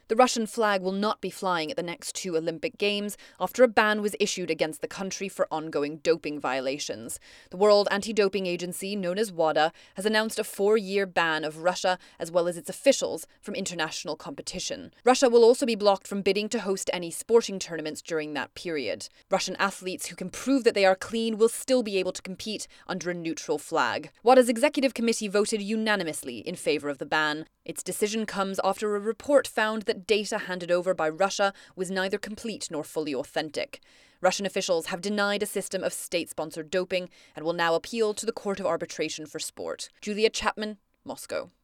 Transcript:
The Russian flag will not be flying at the next 2 Olympic Games after a ban was issued against the country for ongoing doping violations. The World Anti-Doping Agency, known as WADA, has announced a 4-year ban of Russia as well as its officials from international competition. Russia will also be blocked from bidding to host any sporting tournaments during that period. Russian athletes who can prove that they are clean will still be able to compete under a neutral flag. WADA's executive committee voted unanimously in favour of the ban. Its decision comes after a report found that data handed over by Russia was neither complete nor fully authentic. Russian officials have denied a system of state-sponsored doping and will now appeal to the Court of Arbitration for Sport. Julia Chapman, Moscow.